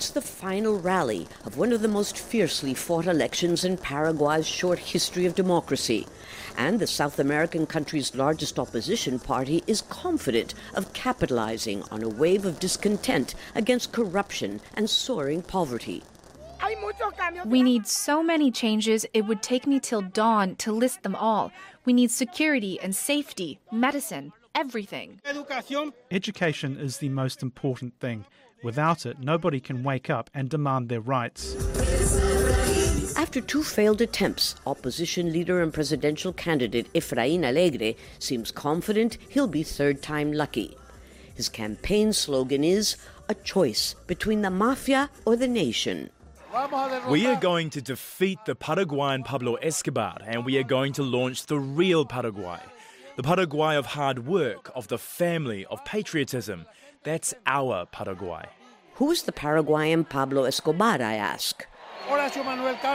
It's the final rally of one of the most fiercely fought elections in Paraguay's short history of democracy. And the South American country's largest opposition party is confident of capitalizing on a wave of discontent against corruption and soaring poverty. We need so many changes, it would take me till dawn to list them all. We need security and safety, medicine, everything. Education is the most important thing. Without it, nobody can wake up and demand their rights. After two failed attempts, opposition leader and presidential candidate Efraín Alegre seems confident he'll be third time lucky. His campaign slogan is, a choice between the mafia or the nation. We are going to defeat the Paraguayan Pablo Escobar, and we are going to launch the real Paraguay. The Paraguay of hard work, of the family, of patriotism. That's our Paraguay. Who is the Paraguayan Pablo Escobar, I ask? Horacio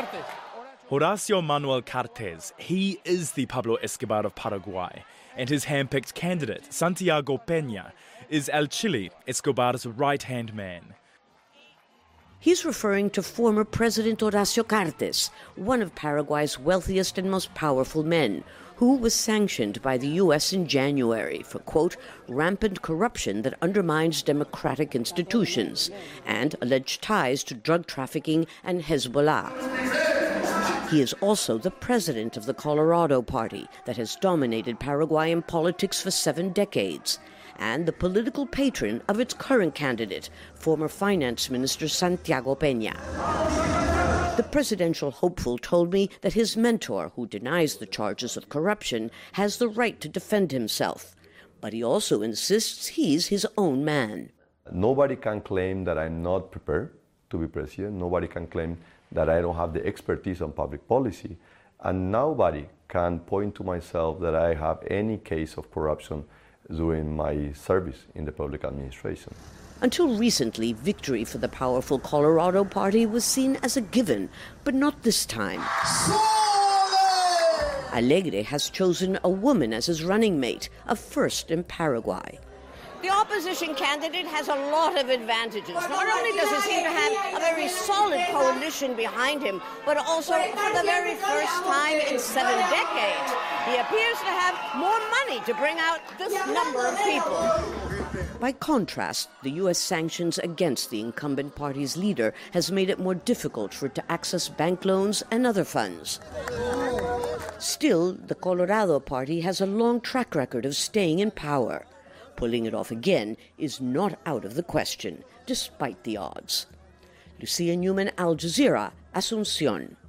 Manuel Cartes. He is the Pablo Escobar of Paraguay, and his hand-picked candidate, Santiago Peña, is El Chile, Escobar's right-hand man. He's referring to former President Horacio Cartes, one of Paraguay's wealthiest and most powerful men, who was sanctioned by the U.S. in January for, quote, rampant corruption that undermines democratic institutions and alleged ties to drug trafficking and Hezbollah. He is also the president of the Colorado Party that has dominated Paraguayan politics for 7 decades, and the political patron of its current candidate, former Finance Minister Santiago Peña. The presidential hopeful told me that his mentor, who denies the charges of corruption, has the right to defend himself. But he also insists he's his own man. Nobody can claim that I'm not prepared to be president. Nobody can claim that I don't have the expertise on public policy. And nobody can point to myself that I have any case of corruption during my service in the public administration. Until recently, victory for the powerful Colorado Party was seen as a given, but not this time. Alegre has chosen a woman as his running mate, a first in Paraguay. The opposition candidate has a lot of advantages. Not only does he seem to have a very solid coalition behind him, but also for the very first time in 7 decades, he appears to have more money to bring out this number of people. By contrast, the U.S. sanctions against the incumbent party's leader has made it more difficult for it to access bank loans and other funds. Still, the Colorado Party has a long track record of staying in power. Pulling it off again is not out of the question, despite the odds. Lucia Newman, Al Jazeera, Asunción.